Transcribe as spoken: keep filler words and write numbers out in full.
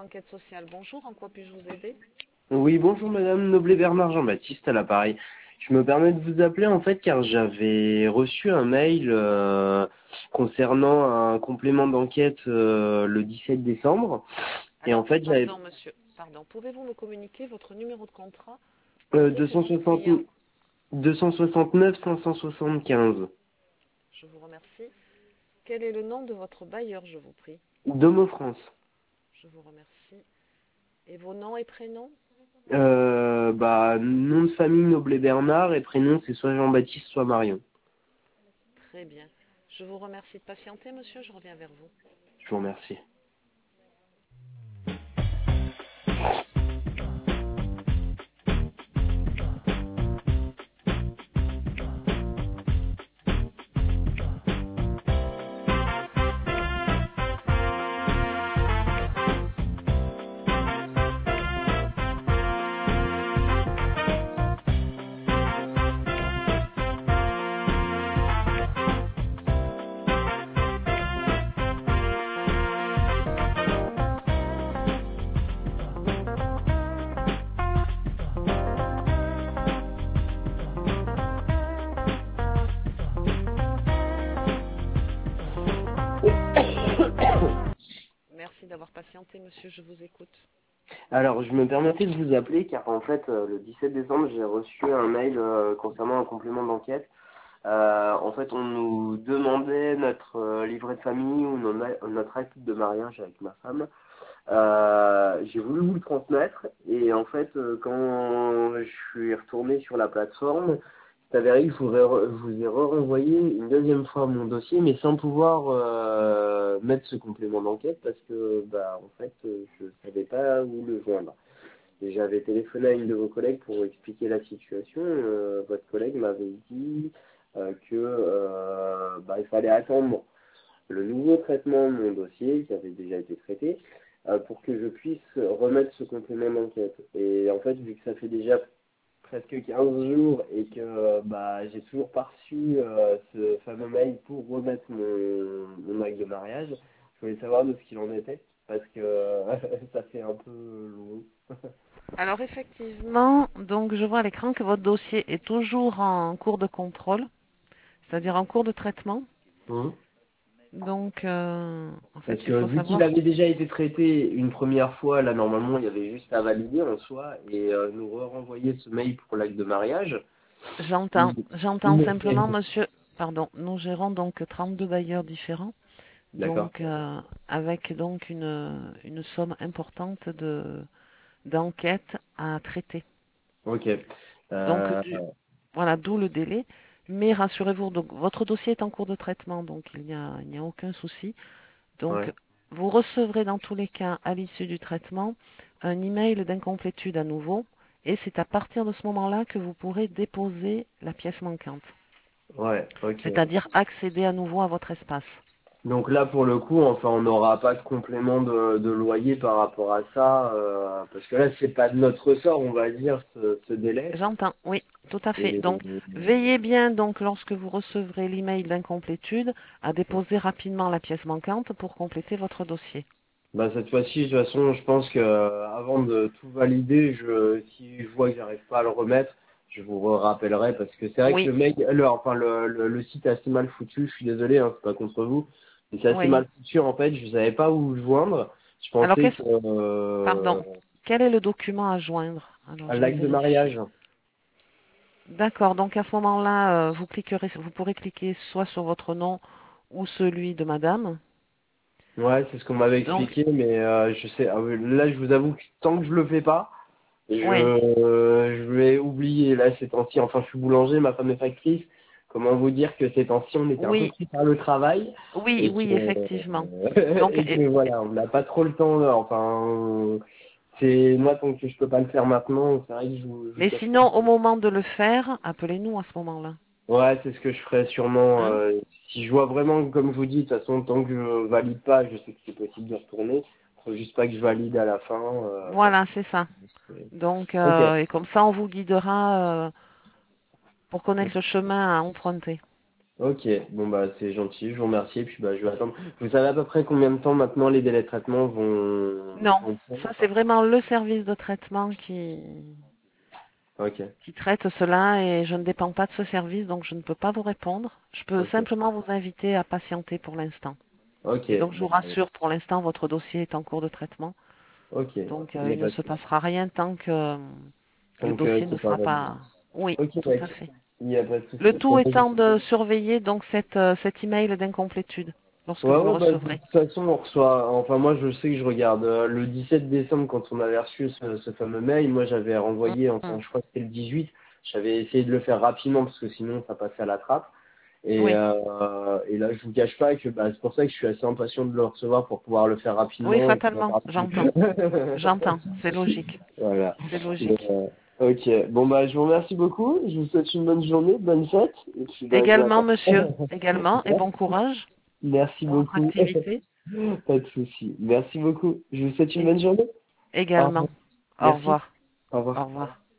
enquête sociale. Bonjour, en quoi puis-je vous aider? Oui, bonjour Madame Noblet-Bernard Jean-Baptiste à l'appareil. Je me permets de vous appeler en fait car j'avais reçu un mail euh, concernant un complément d'enquête euh, le dix-sept décembre et en Alors, fait j'avais pardon, monsieur, pardon. Pouvez-vous me communiquer votre numéro de contrat euh, ainsi que votre client? deux cent soixante-neuf cinq cent soixante-quinze. Je vous remercie. Quel est le nom de votre bailleur, je vous prie? Domo France. Je vous remercie. Et vos noms et prénoms? Euh, bah nom de famille Noblet-Bernard et prénom c'est soit Jean-Baptiste soit Marion. Très bien. Je vous remercie de patienter, monsieur, je reviens vers vous. Je vous remercie. Merci d'avoir patienté, monsieur, je vous écoute. Alors, je me permettais de vous appeler car en fait, euh, le dix-sept décembre, j'ai reçu un mail euh, concernant un complément d'enquête. Euh, en fait, on nous demandait notre euh, livret de famille ou non- notre acte de mariage avec ma femme. Euh, j'ai voulu vous le transmettre et en fait, euh, quand je suis retourné sur la plateforme, c'est avéré que je vous ai, re- je vous ai renvoyé une deuxième fois mon dossier, mais sans pouvoir euh, mettre ce complément d'enquête parce que, bah, en fait, euh, je savais pas où le joindre. Et j'avais téléphoné à une de vos collègues pour expliquer la situation. Euh, votre collègue m'avait dit euh, que euh, bah, il fallait attendre le nouveau traitement de mon dossier qui avait déjà été traité euh, pour que je puisse remettre ce complément d'enquête. Et en fait, vu que ça fait déjà presque quinze jours et que euh, bah, j'ai toujours pas reçu euh, ce fameux mail pour remettre mon, mon acte de mariage, je voulais savoir de ce qu'il en était parce que ça fait un peu long. Alors, effectivement, donc je vois à l'écran que votre dossier est toujours en cours de contrôle, c'est-à-dire en cours de traitement. Mhm. Donc, euh, en Parce fait, il que faut vu qu'il savoir. avait déjà été traité une première fois, là normalement il y avait juste à valider en soi et euh, nous renvoyer ce mail pour l'acte de mariage. J'entends, Il, il j'entends me fait. simplement, monsieur, pardon, nous gérons donc trente-deux bailleurs différents, D'accord. donc euh, avec donc une, une somme importante de d'enquêtes à traiter. Ok. Donc, Euh, du, voilà, d'où le délai. Mais rassurez-vous, donc votre dossier est en cours de traitement, donc il n'y a, il n'y a aucun souci. Donc, ouais. vous recevrez dans tous les cas, à l'issue du traitement, un email d'incomplétude à nouveau, et c'est à partir de ce moment-là que vous pourrez déposer la pièce manquante. Ouais. Ok. C'est-à-dire accéder à nouveau à votre espace. Donc là pour le coup, enfin on n'aura pas de complément de, de loyer par rapport à ça, euh, parce que là c'est pas de notre ressort, on va dire, ce, ce délai. J'entends, oui, tout à fait. Et, Donc, veillez bien, donc, lorsque vous recevrez l'email d'incomplétude, à déposer rapidement la pièce manquante pour compléter votre dossier. bah cette fois-ci, de toute façon, je pense que euh, avant de tout valider, je, si je vois que j'arrive pas à le remettre, je vous rappellerai parce que c'est vrai que Oui, le mail, le, enfin le, le, le site est assez mal foutu. Je suis désolé, hein, c'est pas contre vous, mais c'est assez oui. mal foutu en fait. Je savais pas où le joindre. Je Alors, pensais qu'est-ce, que euh, pardon, quel est le document à joindre? Alors, à je vais l'acte de vérifier. mariage. D'accord, donc à ce moment-là, euh, vous cliquerez, vous pourrez cliquer soit sur votre nom ou celui de madame. Ouais, c'est ce qu'on m'avait Donc, expliqué, mais euh, je sais. ah oui, Là, je vous avoue que tant que je le fais pas, je oui, euh, je vais oublier. Là, ces temps-ci, enfin, je suis boulanger, ma femme est factrice. Comment vous dire que ces temps-ci, on était un peu oui, pris par le travail oui, et que oui, effectivement. euh, Donc, et et- que voilà, on n'a pas trop le temps là. Enfin, euh, c'est moi tant que je peux pas le faire maintenant, c'est vrai que je vous, je vous mais cache sinon, au moment de le faire, appelez-nous à ce moment-là. Ouais, c'est ce que je ferais sûrement. Hein? euh, si je vois vraiment, comme je vous dis, de toute façon, tant que je valide pas, je sais que c'est possible de retourner. Faut juste pas que je valide à la fin. euh, parce Voilà, c'est ça. que c'est- Donc, Ok. euh, et comme ça, on vous guidera euh, pour connaître le chemin à emprunter. Ok, bon bah c'est gentil, je vous remercie, et puis bah je vais attendre. Vous savez à peu près combien de temps maintenant les délais de traitement vont, Non, vont ça prendre? c'est vraiment le service de traitement qui, Ok, qui traite cela et je ne dépends pas de ce service, donc je ne peux pas vous répondre. Je peux ok, simplement vous inviter à patienter pour l'instant. ok, Et donc je vous bon, bah, rassure, pour l'instant, votre dossier est en cours de traitement, ok, donc il euh, n'y a il ne pas de se souci. passera rien tant que le Donc euh, dossier ne c'est pas sera validé. pas... Oui, Ok, tout à d'accord, fait. il n'y a pas de Le souci. tout étant de surveiller donc cette, euh, cet email d'incomplétude lorsque Ouais, vous le ouais, bah, de recevrez. toute façon, on reçoit, enfin, moi, je sais que je regarde euh, le dix-sept décembre quand on avait reçu ce, ce fameux mail. Moi, j'avais renvoyé, enfin, Mhm. je crois que c'était le dix-huit. J'avais essayé de le faire rapidement parce que sinon, ça passait à la trappe. Et, Oui, euh, et là, je vous cache pas que bah, c'est pour ça que je suis assez impatient de le recevoir pour pouvoir le faire oui, rapidement et qu'il fatalement, m'attarde plus. j'entends. J'entends, c'est logique. Voilà. C'est Mais, logique. euh, ok. Bon, bah, je vous remercie beaucoup. Je vous souhaite une bonne journée, bonne fête. Et puis, bah, je vais Également, attendre. monsieur, également, et bon courage Merci pour votre beaucoup. activité. Pas de souci. Merci beaucoup. Je vous souhaite une Et bonne journée. Au revoir. également. Au Merci. revoir. Au revoir. Au revoir.